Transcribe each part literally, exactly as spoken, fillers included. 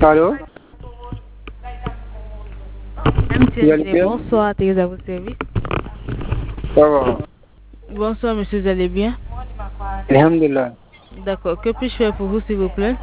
Allô? M T, bonsoir, t'es à votre service. Ça va. Bonsoir, monsieur, vous allez bien? Alhamdulillah. D'accord, que puis-je faire pour vous, s'il vous plaît?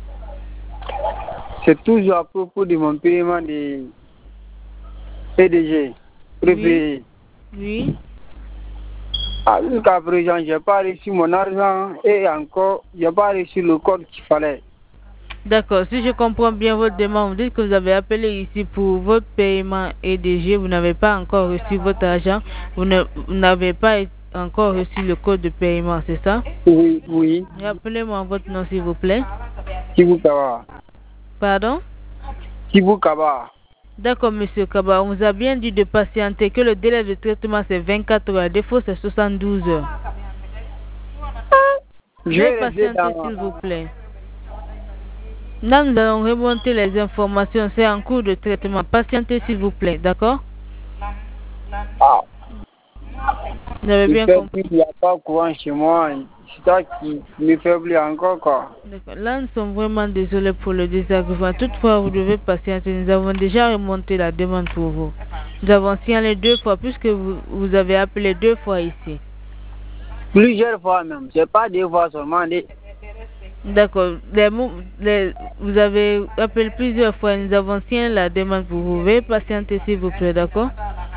C'est toujours à propos de mon paiement de P D G. Oui. Oui. Ah, jusqu'à présent, je n'ai pas reçu mon argent et encore, je n'ai pas reçu le code qu'il fallait. D'accord, si je comprends bien votre demande, vous dites que vous avez appelé ici pour votre paiement E D G, vous n'avez pas encore reçu votre argent, vous n'avez pas encore reçu le code de paiement, c'est ça? Oui, oui. Rappelez-moi votre nom, s'il vous plaît. Kibou Kaba. Pardon? Kibou Kaba. D'accord, monsieur Kaba, on vous a bien dit de patienter, que le délai de traitement c'est vingt-quatre heures, à défaut c'est soixante-douze heures. Je Veuillez vais rester patienter, dans... s'il vous plaît. Là, nous allons remonter les informations. C'est en cours de traitement. Patientez, s'il vous plaît. D'accord? Ah. Vous avez bien compris. Il n'y a pas de courant chez moi. C'est ça qui me faiblit encore, quoi. D'accord. Là, nous sommes vraiment désolés pour le désagrément. Toutefois, vous devez patienter. Nous avons déjà remonté la demande pour vous. Nous avons signalé deux fois, puisque vous, vous avez appelé deux fois ici. Plusieurs fois même. C'est pas deux fois seulement. Des... D'accord. Les, les, vous avez appelé plusieurs fois. Nous avons signalé la demande pour vous. Veuillez patienter, s'il vous plaît. D'accord?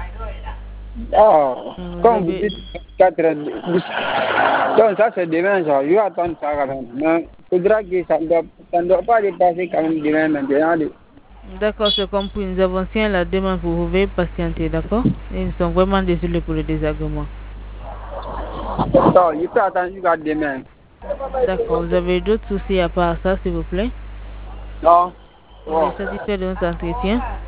Oh, vous comme avez... vous dites, quatre heures. Donc ça c'est demain, ça. Je vais attendre ça quand même. Mais il faudra que ça ne doit, ça ne doit pas dépasser quand même demain maintenant. D'accord, c'est compris. Nous avons signé la demande pour vous. Veuillez patienter, d'accord? Et nous sommes vraiment désolés pour le désagrément. Non, je peux attendre jusqu'à demain. D'accord, vous avez d'autres soucis à part ça, s'il vous plaît? Non. Vous êtes satisfait de notre entretien?